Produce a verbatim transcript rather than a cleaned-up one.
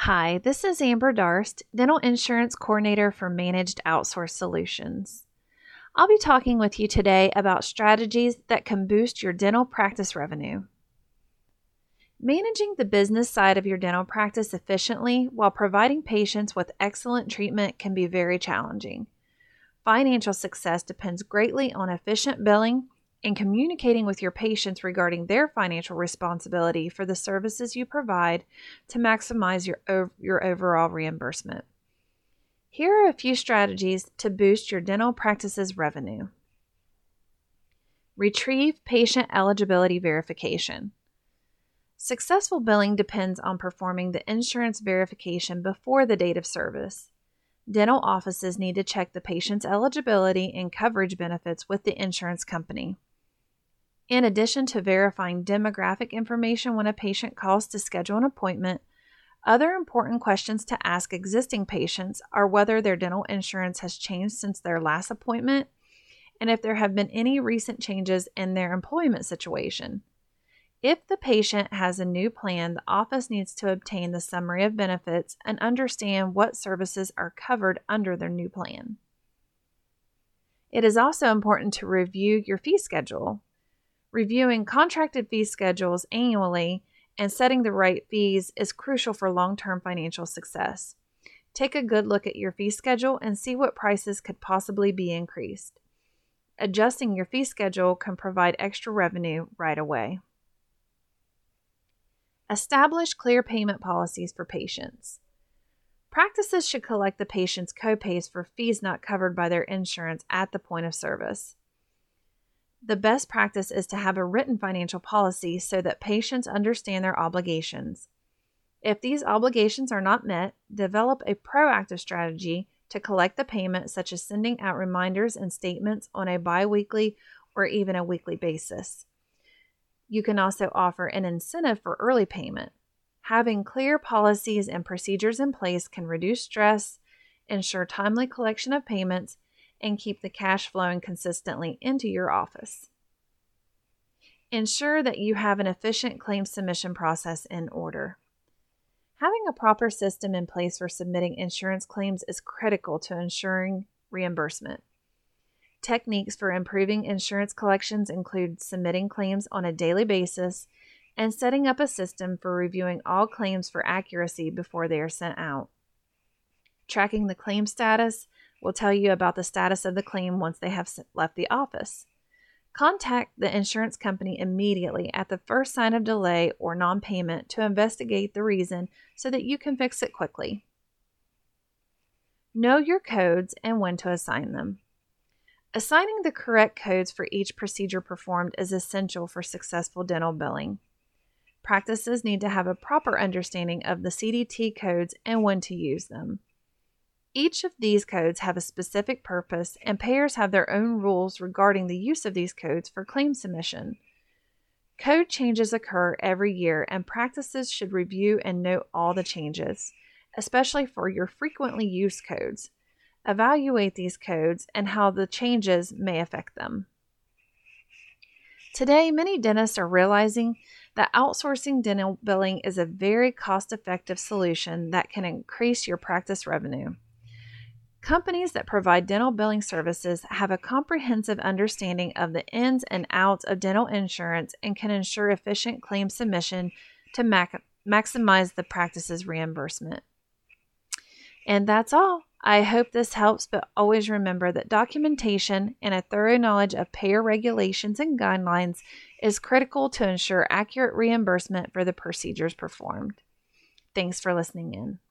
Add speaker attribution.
Speaker 1: Hi, this is Amber Darst, Dental Insurance Coordinator for Managed Outsource Solutions. I'll be talking with you today about strategies that can boost your dental practice revenue. Managing the business side of your dental practice efficiently while providing patients with excellent treatment can be very challenging. Financial success depends greatly on efficient billing and communicating with your patients regarding their financial responsibility for the services you provide to maximize your, your overall reimbursement. Here are a few strategies to boost your dental practice's revenue. Retrieve patient eligibility verification. Successful billing depends on performing the insurance verification before the date of service. Dental offices need to check the patient's eligibility and coverage benefits with the insurance company. In addition to verifying demographic information when a patient calls to schedule an appointment, other important questions to ask existing patients are whether their dental insurance has changed since their last appointment and if there have been any recent changes in their employment situation. If the patient has a new plan, the office needs to obtain the summary of benefits and understand what services are covered under their new plan. It is also important to review your fee schedule. Reviewing contracted fee schedules annually and setting the right fees is crucial for long-term financial success. Take a good look at your fee schedule and see what prices could possibly be increased. Adjusting your fee schedule can provide extra revenue right away. Establish clear payment policies for patients. Practices should collect the patient's copays for fees not covered by their insurance at the point of service. The best practice is to have a written financial policy so that patients understand their obligations. If these obligations are not met, develop a proactive strategy to collect the payment, such as sending out reminders and statements on a bi-weekly or even a weekly basis. You can also offer an incentive for early payment. Having clear policies and procedures in place can reduce stress, ensure timely collection of payments, and keep the cash flowing consistently into your office. Ensure that you have an efficient claim submission process in order. Having a proper system in place for submitting insurance claims is critical to ensuring reimbursement. Techniques for improving insurance collections include submitting claims on a daily basis and setting up a system for reviewing all claims for accuracy before they are sent out. Tracking the claim status will tell you about the status of the claim once they have left the office. Contact the insurance company immediately at the first sign of delay or non-payment to investigate the reason so that you can fix it quickly. Know your codes and when to assign them. Assigning the correct codes for each procedure performed is essential for successful dental billing. Practices need to have a proper understanding of the C D T codes and when to use them. Each of these codes have a specific purpose, and payers have their own rules regarding the use of these codes for claim submission. Code changes occur every year, and practices should review and note all the changes, especially for your frequently used codes. Evaluate these codes and how the changes may affect them. Today, many dentists are realizing that outsourcing dental billing is a very cost-effective solution that can increase your practice revenue. Companies that provide dental billing services have a comprehensive understanding of the ins and outs of dental insurance and can ensure efficient claim submission to mac- maximize the practice's reimbursement. And that's all. I hope this helps, but always remember that documentation and a thorough knowledge of payer regulations and guidelines is critical to ensure accurate reimbursement for the procedures performed. Thanks for listening in.